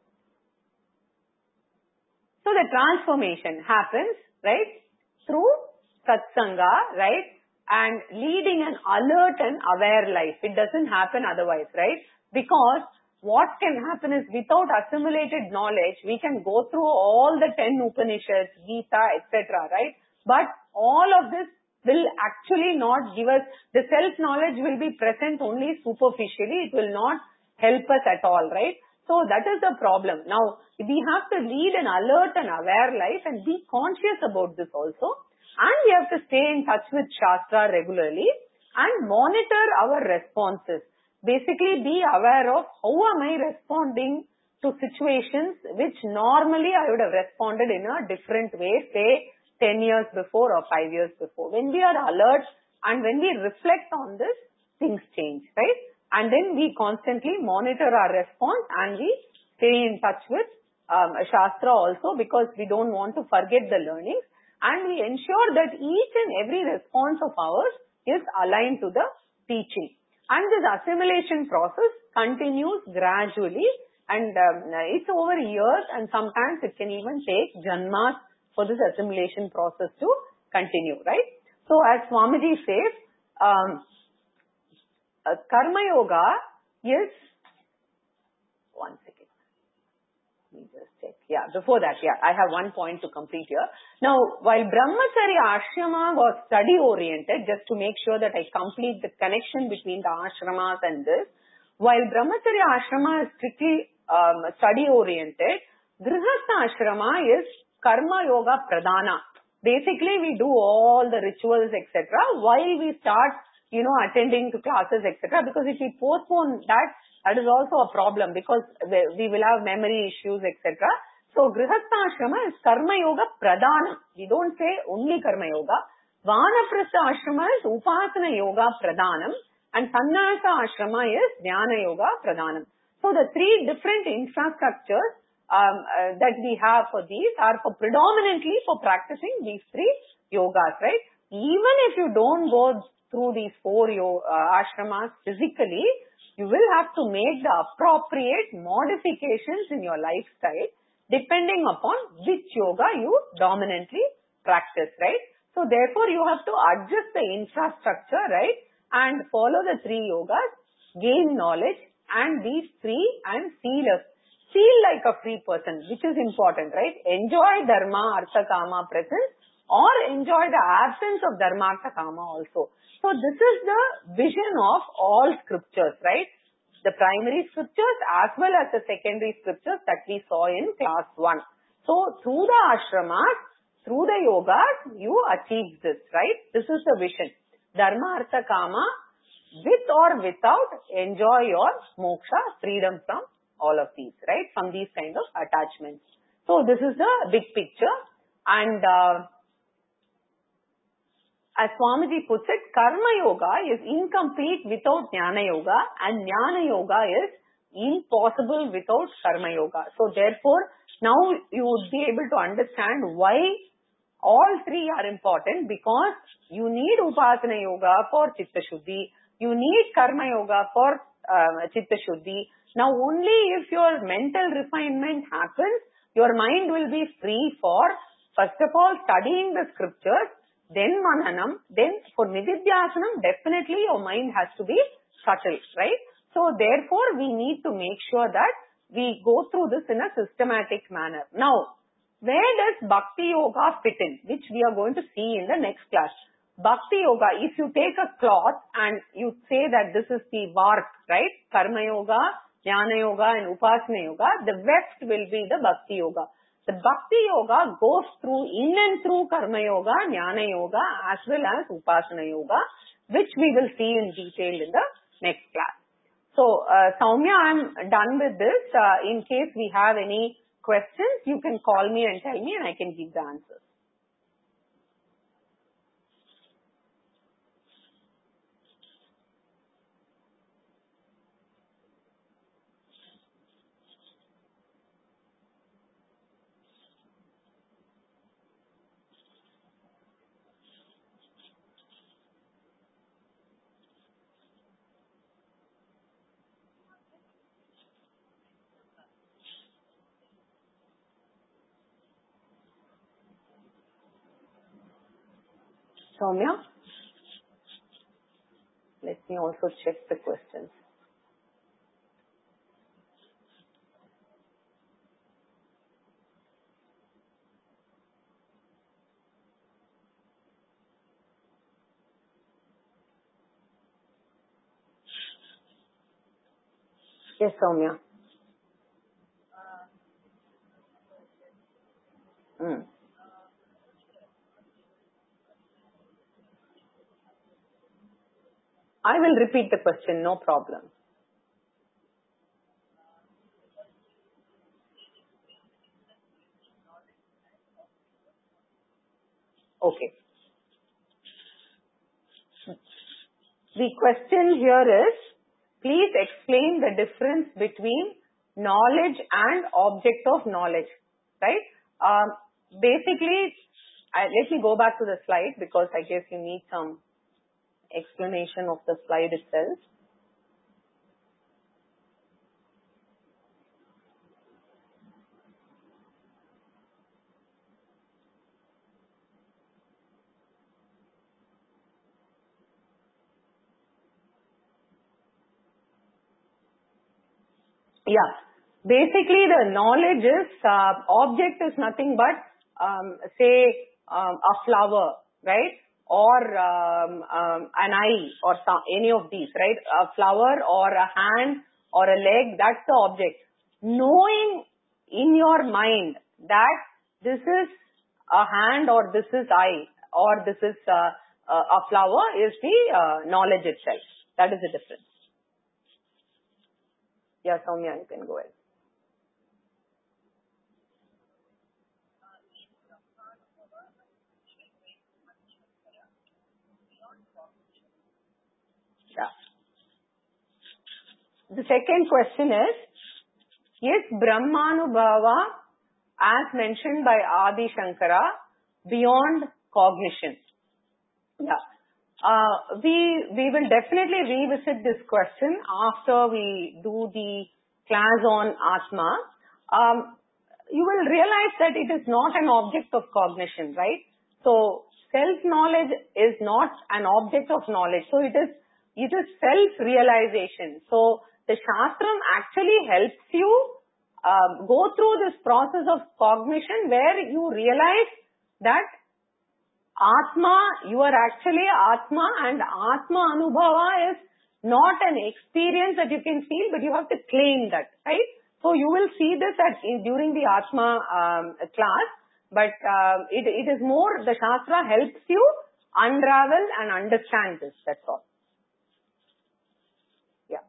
so the transformation happens, right, through satsanga, right, and leading an alert and aware life. It doesn't happen otherwise, right? Because what can happen is without assimilated knowledge, we can go through all the ten Upanishads, Gita, et cetera, right? But all of this will actually not give us, the self-knowledge will be present only superficially. It will not help us at all, right? So that is the problem. Now, we have to lead an alert and aware life and be conscious about this also. And we have to stay in touch with Shastra regularly and monitor our responses. Basically, be aware of how am I responding to situations which normally I would have responded in a different way, say ten years before or five years before. When we are alert and when we reflect on this, things change, right? And then we constantly monitor our response and we stay in touch with um, Shastra also, because we don't want to forget the learnings, and we ensure that each and every response of ours is aligned to the teaching. And this assimilation process continues gradually, and um, it's over years, and sometimes it can even take janmas for this assimilation process to continue, right? So as Swamiji says, um, uh, Karma Yoga is, one second, let me just check. Yeah, before that, yeah, I have one point to complete here. Now, while Brahmacharya Ashrama was study oriented, just to make sure that I complete the connection between the ashramas and this, while Brahmacharya Ashrama is strictly um, study oriented, Grihastha Ashrama is Karma Yoga Pradhana. Basically, we do all the rituals, et cetera, while we start, you know, attending to classes, et cetera. Because if we postpone that, that is also a problem, because we will have memory issues, et cetera. So, Grihastha Ashrama is Karma Yoga Pradhanam. We don't say only Karma Yoga. Vanaprastha Ashrama is Upasana Yoga Pradhanam. And Sannyasa Ashrama is Jnana Yoga Pradhanam. So, the three different infrastructures um, uh, that we have for these are for predominantly for practicing these three yogas, right? Even if you don't go through these four yo uh, ashramas physically, you will have to make the appropriate modifications in your lifestyle depending upon which yoga you dominantly practice, right? So, therefore, you have to adjust the infrastructure, right? And follow the three yogas, gain knowledge, and be free and feel a, feel like a free person, which is important, right? Enjoy Dharma, Artha, Kama presence, or enjoy the absence of Dharma, Artha, Kama also. So, this is the vision of all scriptures, right? The primary scriptures as well as the secondary scriptures that we saw in class one. So, through the ashramas, through the yogas, you achieve this, right? This is the vision. Dharma, Artha, Kama, with or without, enjoy your moksha, freedom from all of these, right? From these kind of attachments. So, this is the big picture. And uh, as Swamiji puts it, Karma Yoga is incomplete without Jnana Yoga, and Jnana Yoga is impossible without Karma Yoga. So, therefore, now you would be able to understand why all three are important, because you need Upasana Yoga for Chitta Shuddhi, you need Karma Yoga for uh, Chitta Shuddhi. Now, only if your mental refinement happens, your mind will be free for, first of all, studying the scriptures, then Mananam, then for Nididhyasanam, definitely your mind has to be subtle, right? So, therefore, we need to make sure that we go through this in a systematic manner. Now, where does Bhakti Yoga fit in, which we are going to see in the next class? Bhakti Yoga, if you take a cloth and you say that this is the bark, right? Karma Yoga, Jnana Yoga and Upasana Yoga, the weft will be the Bhakti Yoga. The Bhakti Yoga goes through, in and through Karma Yoga, Jnana Yoga, as well as Upasana Yoga, which we will see in detail in the next class. So, uh, Soumya, I'm done with this. Uh, in case we have any questions, you can call me and tell me and I can give the answers. Soumya, let me also check the questions. Yes, Soumya. Mm. I will repeat the question, no problem. Okay. The question here is, please explain the difference between knowledge and object of knowledge, right? Um, basically, I, let me go back to the slide because I guess you need some explanation of the slide itself. Yeah. Basically, the knowledge is, uh, object is nothing but, um, say, um, a flower, right? Or um, um, an eye or some, any of these, right? A flower or a hand or a leg, that's the object. Knowing in your mind that this is a hand or this is eye or this is uh, a flower is the uh, knowledge itself. That is the difference. Yeah, Soumya, you can go ahead. Yeah. The second question is, is Brahmanubhava, as mentioned by Adi Shankara, beyond cognition? Yeah. Uh, we, we will definitely revisit this question after we do the class on Atma. Um, you will realize that it is not an object of cognition, right? So, self-knowledge is not an object of knowledge. So, it is, it is self-realization. So, the Shastram actually helps you um, go through this process of cognition where you realize that Atma, you are actually Atma, and Atma Anubhava is not an experience that you can feel, but you have to claim that, right? So you will see this at, during the Atma um, class, but uh, it, it is more, the Shastra helps you unravel and understand this, that's all. Yeah.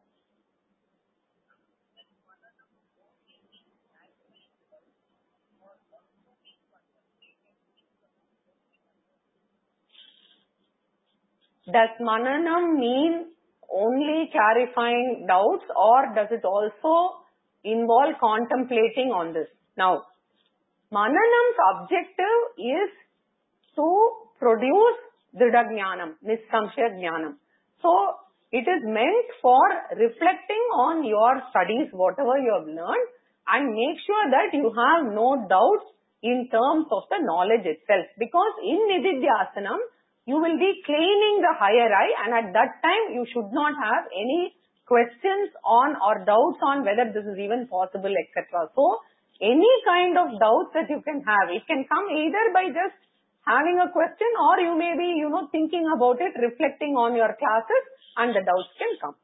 Does Mananam mean only clarifying doubts, or does it also involve contemplating on this? Now, Mananam's objective is to produce Dhrida Jnanam, Nissamshaya Jnanam. So, it is meant for reflecting on your studies, whatever you have learned, and make sure that you have no doubts in terms of the knowledge itself. Because in Nididhyasanam, you will be claiming the higher I, and at that time you should not have any questions on or doubts on whether this is even possible, et cetera. So, any kind of doubts that you can have, it can come either by just having a question, or you may be, you know, thinking about it, reflecting on your classes, and the doubts can come.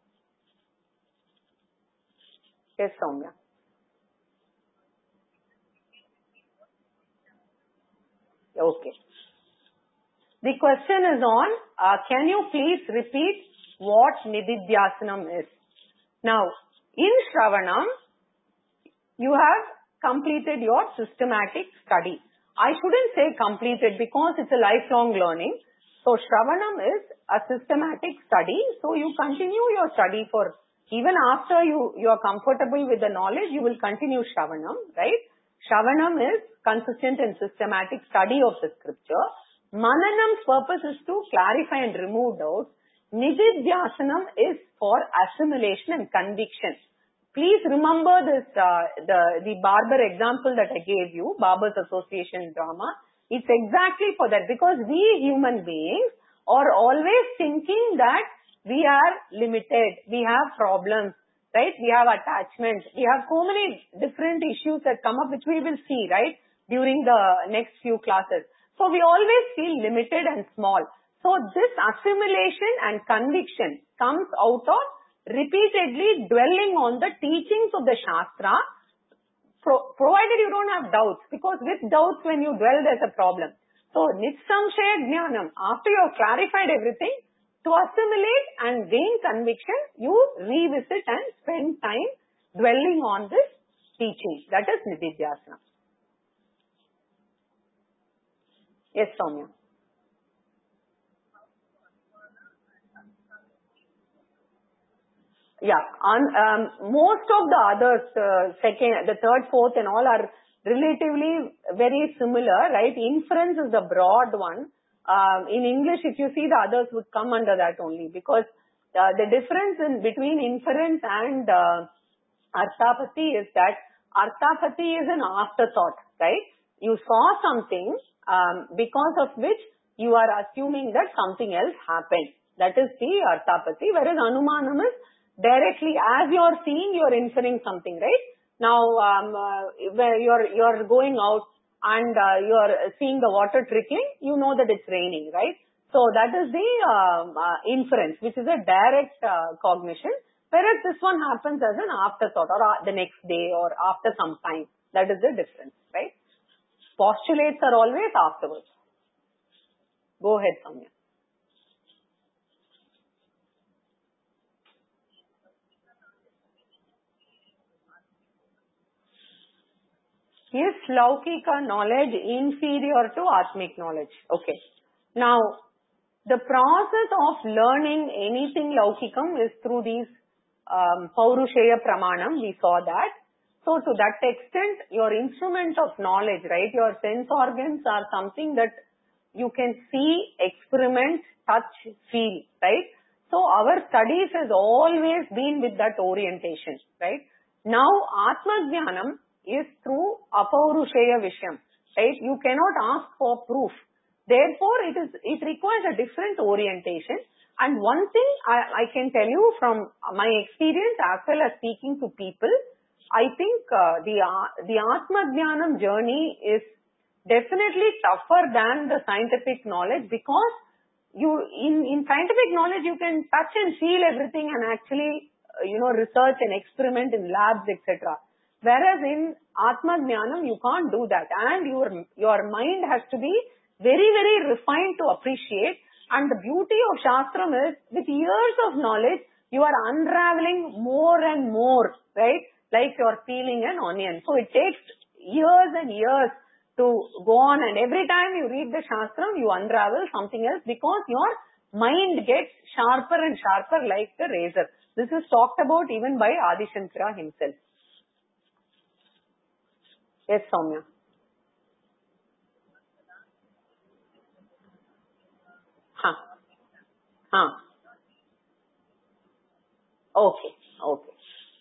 Yes, Soumya. Okay. The question is on, uh, can you please repeat what Nididhyasanam is? Now, in Shravanam, you have completed your systematic study. I shouldn't say completed because it's a lifelong learning. So, Shravanam is a systematic study. So, you continue your study for, even after you, you are comfortable with the knowledge, you will continue Shravanam, right? Shravanam is consistent and systematic study of the scripture. Mananam's purpose is to clarify and remove doubts. Nididhyasanam is for assimilation and conviction. Please remember this, uh, the, the barber example that I gave you, Barber's Association drama. It's exactly for that, because we human beings are always thinking that we are limited, we have problems, right? We have attachments, we have so many different issues that come up, which we will see, right, during the next few classes. So we always feel limited and small. So this assimilation and conviction comes out of repeatedly dwelling on the teachings of the Shastra, pro provided you don't have doubts, because with doubts when you dwell there's a problem. So Nitsamshaya Jnanam, after you have clarified everything, to assimilate and gain conviction, you revisit and spend time dwelling on this teaching. That is Nididhyasana. Yes, Soumya. Yeah, on, um, most of the others, uh, second, the third, fourth and all are relatively very similar, right? Inference is the broad one. Um, in English, if you see, the others would come under that only, because uh, the difference in between inference and uh, Arthapati is that Arthapati is an afterthought, right? You saw something um, because of which you are assuming that something else happened. That is the Arthapati, whereas Anumanam is directly, as you are seeing, you are inferring something, right? Now, um, uh, where you're, you're going out and uh, you're seeing the water trickling, you know that it's raining, right? So that is the um, uh, inference, which is a direct uh, cognition, whereas this one happens as an afterthought, or uh, the next day, or after some time. That is the difference, right? Postulates are always afterwards. Go ahead, Soumya. Is Laukika knowledge inferior to Atmic knowledge? Okay. Now, the process of learning anything Laukikam is through these um, Paurushaya Pramanam. We saw that. So, to that extent, your instrument of knowledge, right, your sense organs are something that you can see, experiment, touch, feel, right? So, our studies has always been with that orientation, right? Now, Atma Jnanam is through Apaurushaya Vishyam, right? You cannot ask for proof. Therefore, it is, it requires a different orientation. And one thing I, I can tell you from my experience as well as speaking to people, I think uh, the, uh, the Atma Jnanam journey is definitely tougher than the scientific knowledge, because you, in, in scientific knowledge, you can touch and feel everything and actually, uh, you know, research and experiment in labs, et cetera. Whereas in Atma Jnanam, you can't do that. And your, your mind has to be very, very refined to appreciate. And the beauty of Shastram is, with years of knowledge, you are unraveling more and more, right? Like you're peeling an onion. So it takes years and years to go on. And every time you read the Shastram, you unravel something else, because your mind gets sharper and sharper like the razor. This is talked about even by Adi Shankara himself. Yes, Soumya. Huh. Huh. Okay. Okay.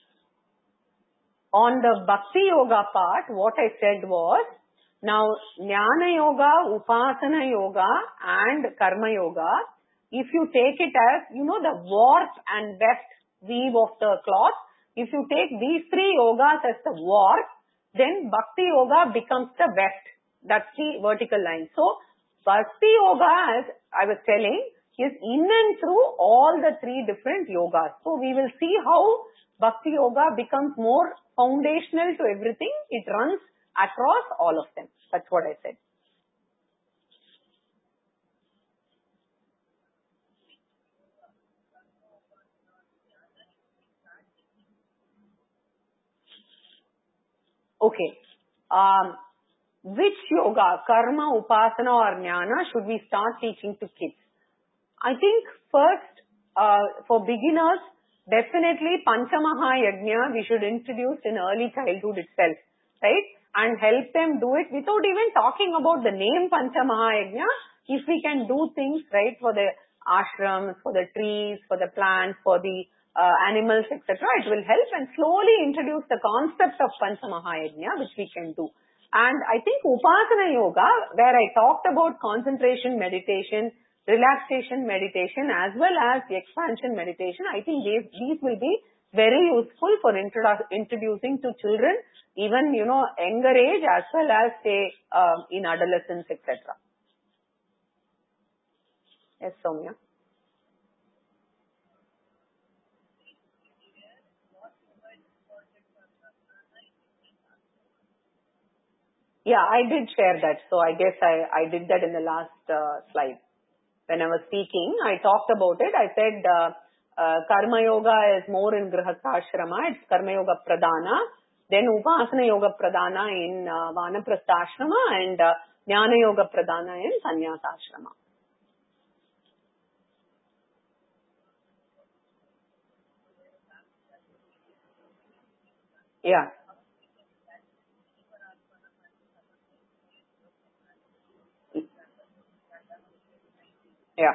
On the Bhakti Yoga part, what I said was, now Jnana Yoga, Upasana Yoga and Karma Yoga, if you take it as, you know, the warp and weft weave of the cloth, if you take these three yogas as the warp, then Bhakti Yoga becomes the weft. That's the vertical line. So, Bhakti Yoga, as I was telling, is in and through all the three different yogas. So, we will see how Bhakti Yoga becomes more foundational to everything. It runs across all of them. That's what I said. Okay. Um, which yoga, karma, upasana or jnana should we start teaching to kids? I think first, uh, for beginners, definitely Panchamaha Yajna we should introduce in early childhood itself, right? And help them do it without even talking about the name Panchamaha Yajna. If we can do things, right, for the ashrams, for the trees, for the plants, for the uh, animals, et cetera, it will help and slowly introduce the concept of Panchamaha Yajna, which we can do. And I think Upasana Yoga, where I talked about concentration meditation, relaxation meditation, as well as the expansion meditation, I think these, these will be very useful for introdu introducing to children, even, you know, younger age as well as, say, uh, in adolescence, et cetera. Yes, Soumya. Yeah, I did share that. So I guess I, I did that in the last uh, slide. When I was speaking, I talked about it. I said uh, uh, Karma Yoga is more in Grihastha-ashrama. It's Karma Yoga Pradhana. Then Upasana Yoga Pradhana in uh, Vanaprastha-ashrama and uh, Jnana Yoga Pradhana in Sannyasa-ashrama. Yeah. Yeah.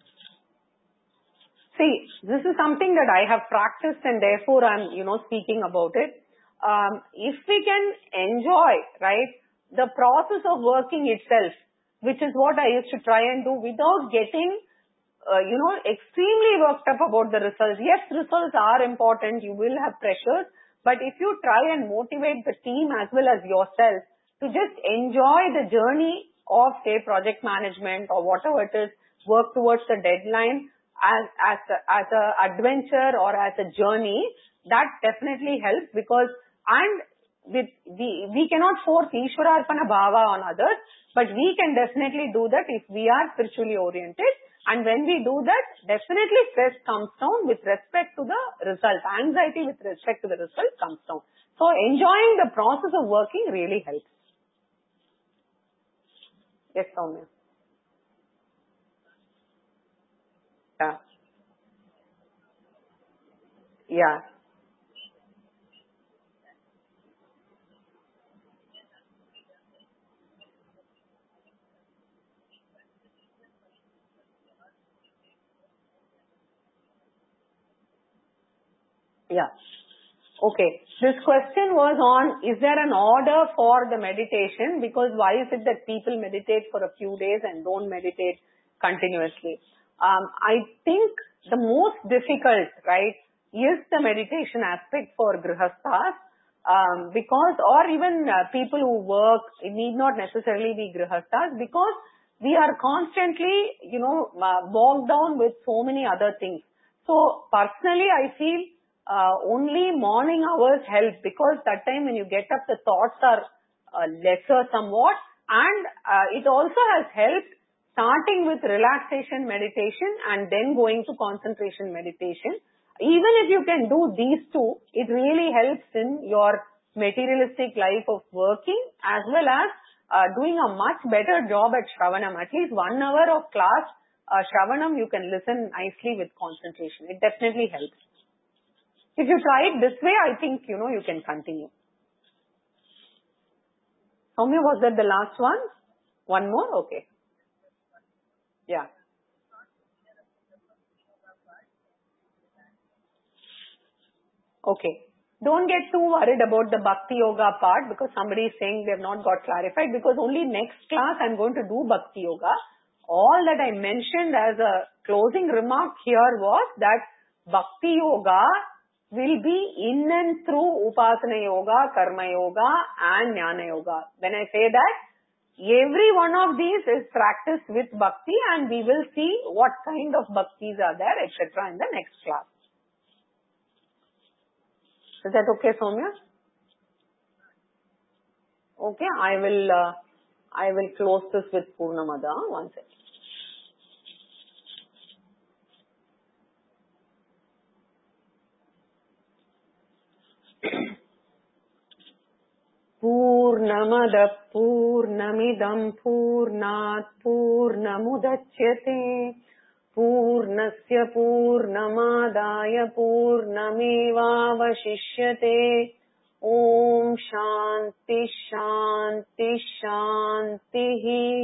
See, this is something that I have practiced and therefore I'm, you know, speaking about it. Um, if we can enjoy, right, the process of working itself, which is what I used to try and do without getting, uh, you know, extremely worked up about the results. Yes, results are important. You will have pressures. But if you try and motivate the team as well as yourself to just enjoy the journey of, say, project management or whatever it is, work towards the deadline, as as a, as a adventure or as a journey, that definitely helps because and with we we cannot force Ishwararpana Bhava on others, but we can definitely do that if we are spiritually oriented. And when we do that, definitely stress comes down with respect to the result. Anxiety with respect to the result comes down. So enjoying the process of working really helps. Yes, Soumya. Yeah. Yeah. Yeah. Okay. This question was on, is there an order for the meditation? Because why is it that people meditate for a few days and don't meditate continuously? Um, I think the most difficult, right, is the meditation aspect for grihasthas. Um, because, or even uh, people who work, it need not necessarily be grihasthas because we are constantly, you know, uh, bogged down with so many other things. So personally, I feel uh, only morning hours help because that time when you get up, the thoughts are uh, lesser somewhat, and uh, it also has helped starting with relaxation meditation and then going to concentration meditation. Even if you can do these two, it really helps in your materialistic life of working as well as uh, doing a much better job at Shravanam. At least one hour of class, uh, Shravanam, you can listen nicely with concentration. It definitely helps. If you try it this way, I think, you know, you can continue. Soumya, was that the last one? One more? Okay. Yeah. Okay. Don't get too worried about the Bhakti Yoga part because somebody is saying they have not got clarified because only next class I'm going to do Bhakti Yoga. All that I mentioned as a closing remark here was that Bhakti Yoga will be in and through Upasana Yoga, Karma Yoga and Jnana Yoga. When I say that, every one of these is practiced with Bhakti and we will see what kind of Bhaktis are there, et cetera in the next class. Is that okay, Soumya? Okay, I will, uh, I will close this with Purnamada. One second. पूर्णमदः पूर्णमिदं पूर्णात् पूर्णमुदच्यते पूर्णस्य पूर्णमादाय पूर्णमेवावशिष्यते। ओम शांति शांति शांति।